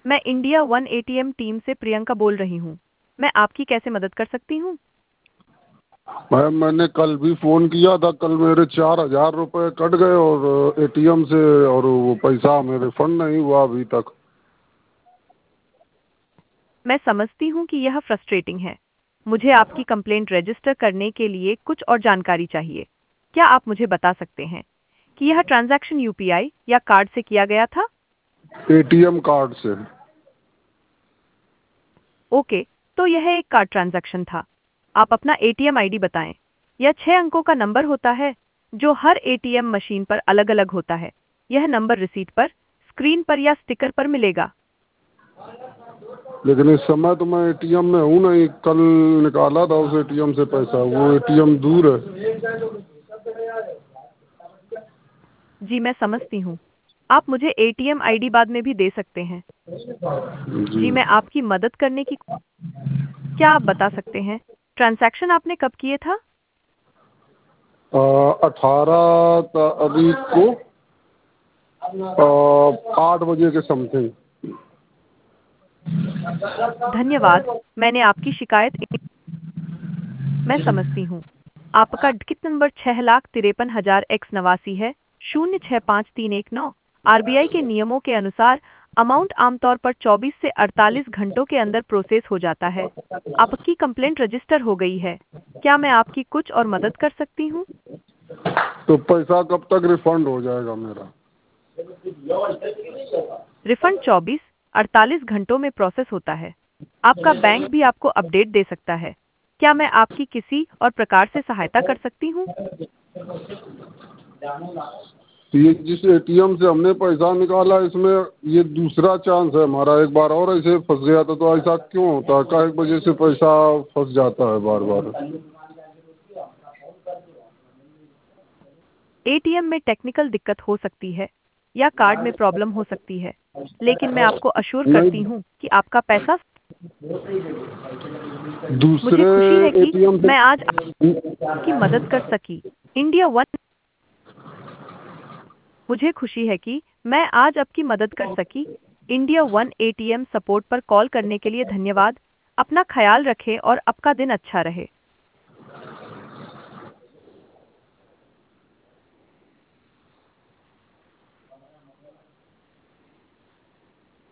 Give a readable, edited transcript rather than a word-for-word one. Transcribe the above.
मैं India one ATM team से प्रियंका बोल रही हूँ। मैं आपकी कैसे मदद कर सकती हूँ? मैम मैंने कल भी फ़ोन किया था। कल मेरे 4,000 रुपये कट गए और एटीएम से, और वो पैसा मेरे रिफंड नहीं हुआ अभी तक। मैं समझती हूँ कि यह फ्रस्ट्रेटिंग है। मुझे आपकी कंप्लेंट रजिस्टर करने के लिए कुछ और जानकारी चाहिए। क्या आप मुझे बता सकते हैं कि यह ट्रांजैक्शन यूपीआई या कार्ड से किया गया था? एटीएम कार्ड से। ओके, तो यह एक कार्ड ट्रांजैक्शन था। आप अपना एटीएम आईडी बताएं। यह 6 अंकों का नंबर होता है जो हर एटीएम मशीन पर अलग-अलग होता है। यह नंबर रिसीट पर, स्क्रीन पर या स्टिकर पर मिलेगा। लेकिन इस समय तो मैं एटीएम में हूँ नहीं। कल निकाला था उस एटीएम से पैसा, वो एटीएम दूर है। जी, मैं समझती हूँ। आप मुझे एटीएम आईडी बाद में भी दे सकते हैं। जी। जी, मैं आपकी मदद करने की। क्या आप बता सकते हैं ट्रांजैक्शन आपने कब किए था? 18 तारीख को 8 बजे के समथिंग। धन्यवाद। मैंने आपकी शिकायत। मैं समझती हूँ। आपका टिकट नंबर 6,53,000 X89 है 065319। आरबीआई के नियमों के अनुसार अमाउंट आमतौर पर 24 से 48 घंटों के अंदर प्रोसेस हो जाता है। आपकी कंप्लेंट रजिस्टर हो गई है। क्या मैं आपकी कुछ और मदद कर सकती हूँ? तो पैसा कब तक रिफंड हो जाएगा मेरा? रिफंड 24-48 घंटों में प्रोसेस होता है। आपका बैंक भी आपको अपडेट दे सकता है। क्या मैं आपकी किसी और प्रकार से सहायता कर सकती हूँ? ये जिस एटीएम से हमने पैसा निकाला, इसमें ये दूसरा चांस है हमारा। एक बार और ऐसे फंस गया था, तो ऐसा क्यों होता है? क्या एक वजह से पैसा फंस जाता है बार बार? एटीएम में टेक्निकल दिक्कत हो सकती है या कार्ड में प्रॉब्लम हो सकती है, लेकिन मैं आपको अश्योर करती नहीं, हूँ कि आपका पैसा। मुझे दूसरे खुशी है कि एटीएम से। मैं आज आपकी मदद कर सकी। India one. मुझे खुशी है कि मैं आज आपकी मदद कर सकी। इंडिया वन एटीएम सपोर्ट पर कॉल करने के लिए धन्यवाद। अपना ख्याल रखें और आपका दिन अच्छा रहे।